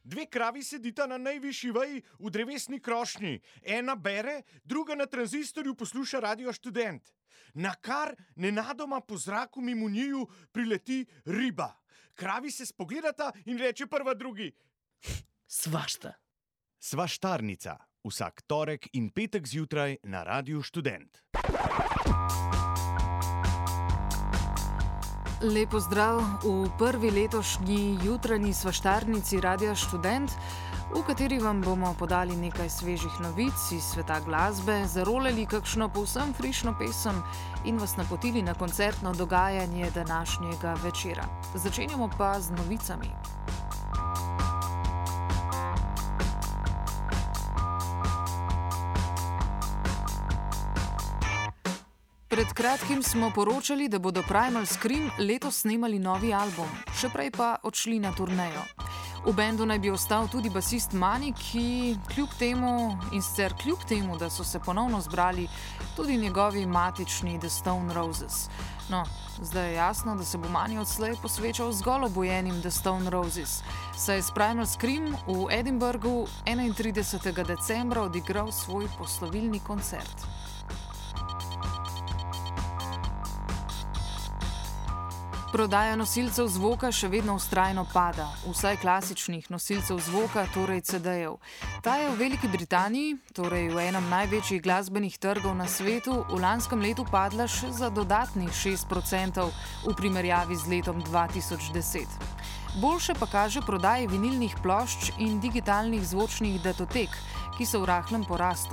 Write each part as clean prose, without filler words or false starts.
Dve kravi sedita na najvišji veji v drevesni krošnji. Ena bere, druga na tranzistorju posluša Radio Študent. Nakar nenadoma po zraku mimo njiju prileti riba. Kravi se spogledata in reče prva drugi: Svašta. Svaštarnica. Vsak torek in petek zjutraj na Radiu Študent. Lep pozdrav v prvi letošnji jutranji svaštarnici Radia Študent, v kateri vam bomo podali nekaj svežih novic iz sveta glasbe, zarolali kakšno povsem frišno pesem in vas napotili na koncertno dogajanje današnjega večera. Začenjamo pa z novicami. Pred kratkim smo poročali, da bodo Primal Scream letos snemali novi album, še prej pa odšli na turnejo. V bendu naj bi ostal tudi basist Mani, ki kljub temu, da so se ponovno zbrali tudi njegovi matični The Stone Roses. No, zdaj je jasno, da se bo Mani odslej posvečal zgolj obojenim The Stone Roses, saj je s Primal Scream v Edinburghu 31. decembra odigral svoj poslovilni koncert. Prodaja nosilcev zvoka še vedno vztrajno pada, vsaj klasičnih nosilcev zvoka, torej CD-jev. Ta je v Veliki Britaniji, torej v enem največjih glasbenih trgov na svetu, v lanskem letu padla še za dodatnih 6% v primerjavi z letom 2010. Boljše pa kaže prodaji vinilnih plošč in digitalnih zvočnih datotek, ki so v rahlem porastu.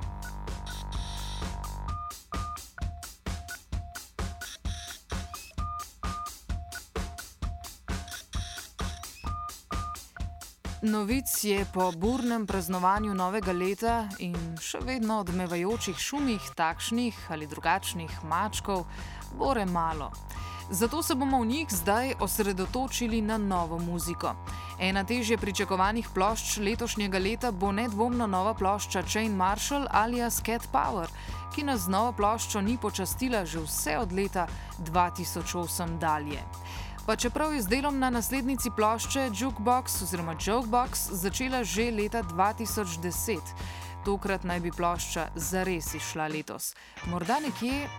Novic je po burnem praznovanju novega leta in še vedno odmevajočih šumih takšnih ali drugačnih mačkov bore malo. Zato se bomo v njih zdaj osredotočili na novo muziko. Ena težje pričakovanih plošč letošnjega leta bo nedvomno nova plošča Chain Marshall alias Cat Power, ki nas z novo ploščo ni počastila že vse od leta 2008 dalje. Pa čeprav je z delom na naslednici plošče Jukebox oziroma Jokebox začela že leta 2010. Tokrat naj bi plošča zares izšla letos. Morda nekje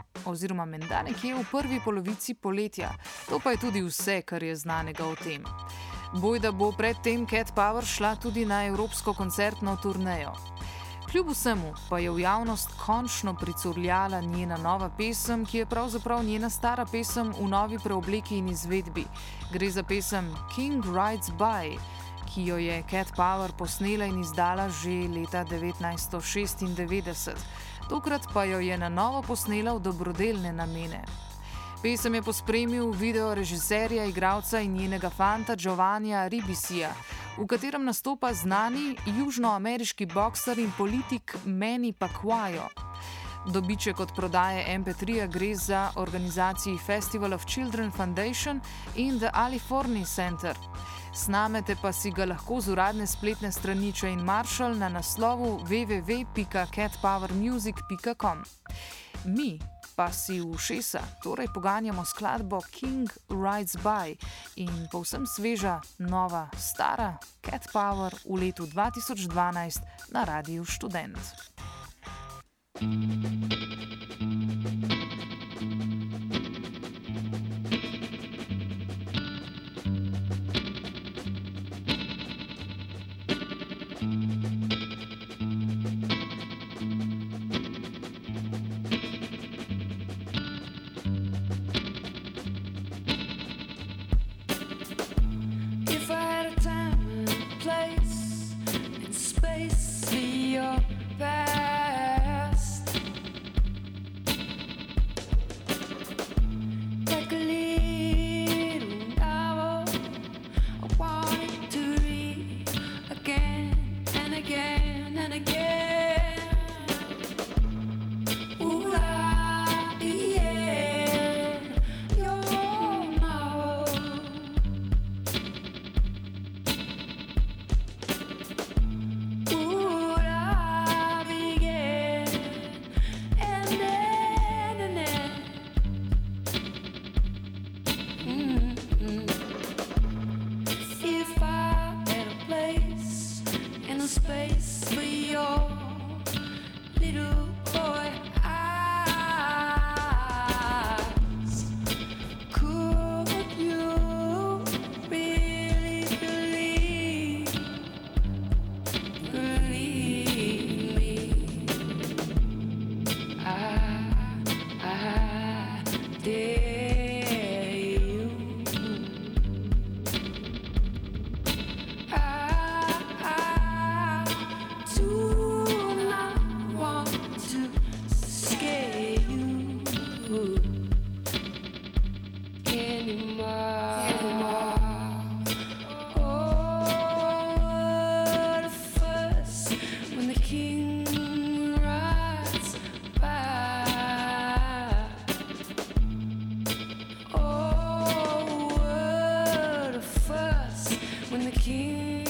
v prvi polovici poletja. To pa je tudi vse, kar je znanega o tem. Bojda bo predtem Cat Power šla tudi na evropsko koncertno turnejo. Kljub vsemu pa je v javnost končno pricurljala njena nova pesem, ki je pravzaprav njena stara pesem v novi preobleki in izvedbi. Gre za pesem King Rides By, ki jo je Cat Power posnela in izdala že leta 1996. Tokrat pa jo je na novo posnela v dobrodelne namene. Pesem je pospremil video režiserja, igralca in njenega fanta Giovannija Ribisija, v katerem nastopa znani južnoameriški bokser in politik Manny Pacquiao. Dobiček od prodaje MP3 gre za organizaciji Festival of Children Foundation in The Aliforni Center. Snamete pa si ga lahko z uradne spletne strani Chain Marshall na naslovu www.catpowermusic.com. Mi pa si v ušesa torej poganjamo skladbo King Rides By in povsem sveža, nova, stara Cat Power v letu 2012 na Radiu Študent. Again and again. space for your little boy eyes. Could you really believe me? I dare you. I do not want to scare you anymore. Oh, what a fuss when the king rides by. Oh, what a fuss when the king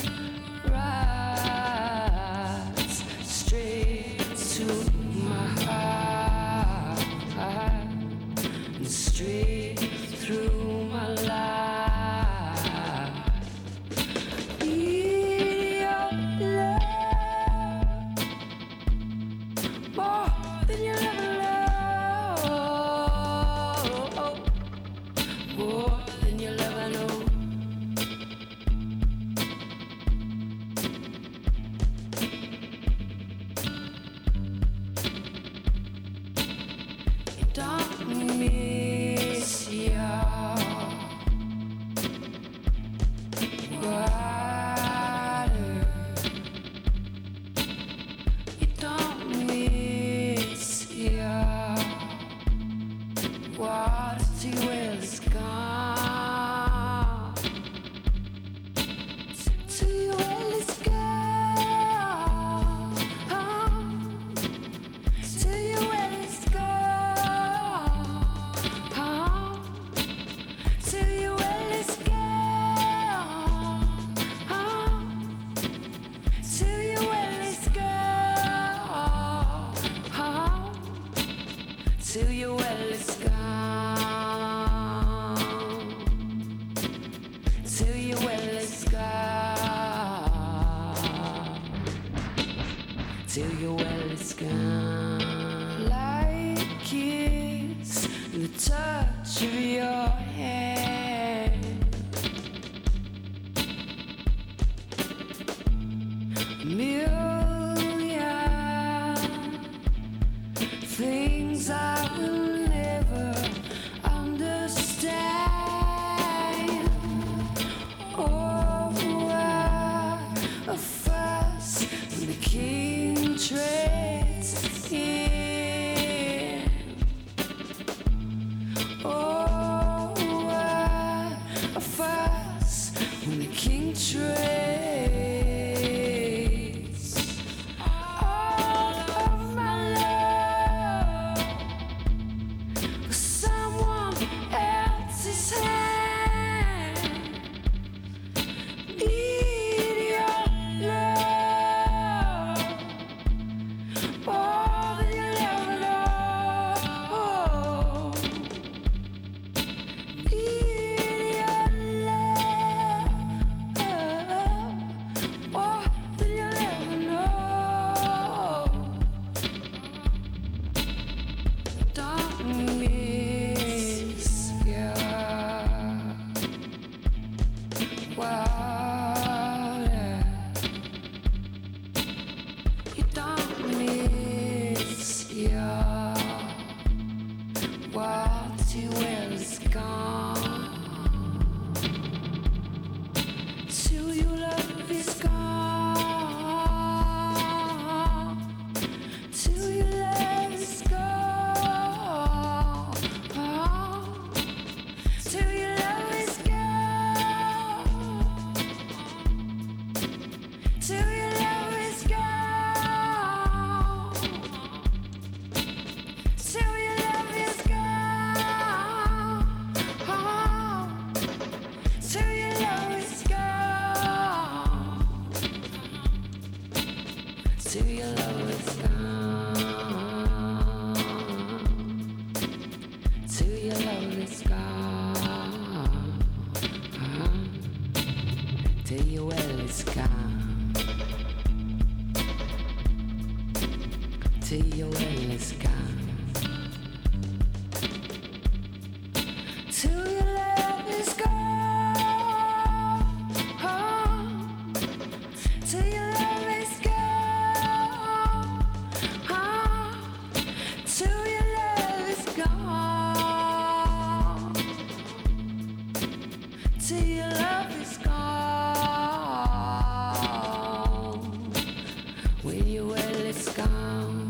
rides straight to my heart and straight through my life. Need your love more than you'll ever know, more than you'll ever know. You don't miss your water. You don't miss your water till well it's gone. Till your well is gone. Till your well is gone. Till your well is gone. Till your well is gone. Till your well is gone. Till your well is gone. Till your well is gone. Like kiss the touch of your hand. Million things I will never understand. Oh, what a fuss when the king treads in. Oh, what a fuss when the king treads all of my love with someone else's hand. Need your love more than you'll ever know. Need your love more than you'll ever know. Don't miss your water. You don't miss your water till well it's gone. Till your love is gone. Till your love is gone. Till your love is gone. Till your love is gone. Till your love is gone. Till your love is gone. Till your love is gone. Till your love is gone. Till your well is gone. till your well is gone. Till your love is gone. Till your love is gone. Till your love is gone. Till your love is gone. When your well is gone.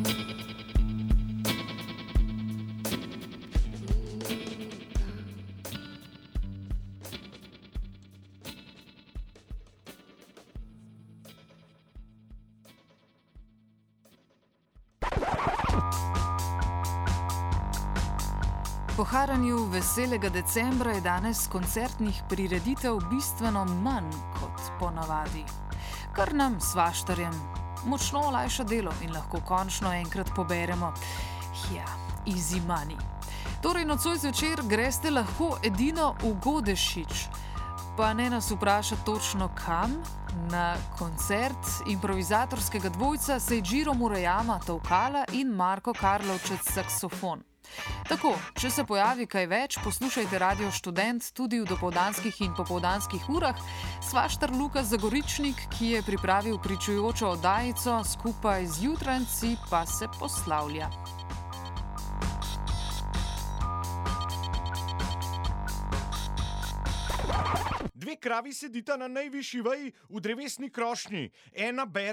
Po haranju veselega decembra je danes koncertnih prireditev bistveno manj kot ponavadi. Kar nam svaštarjem močno olajša delo in lahko končno enkrat poberemo. Ja, easy money. Torej, nocoj zvečer greste lahko edino v Godešič. Pa ne nas vpraša točno kam, na koncert improvizatorskega dvojca Seijiro Murayama tolkala in Marko Karlovčec saksofon. Tako, če se pojavi kaj več, poslušajte Radio Študent tudi v dopoldanskih in popoldanskih urah. Svaštar Luka Zagoričnik, ki je pripravil pričujočo oddajico, skupaj z jutranci pa se poslavlja. Dve kravi sedita na najvišji veji v drevesni krošnji. Ena bere